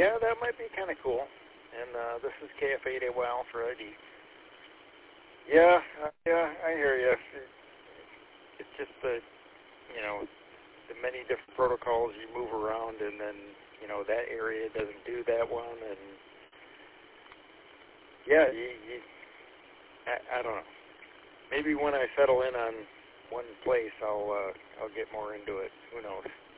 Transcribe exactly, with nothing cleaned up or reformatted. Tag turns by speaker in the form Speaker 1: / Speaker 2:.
Speaker 1: yeah, that might be kind of cool. And uh, this is K F eight A Y Alpha I D. Yeah, uh, yeah, I hear you. It, it's just the, you know, the many different protocols you move around, and then, you know, that area doesn't do that one, and yeah, you, you I, I don't know. Maybe when I settle in on one place, I'll uh, I'll get more into it. Who knows?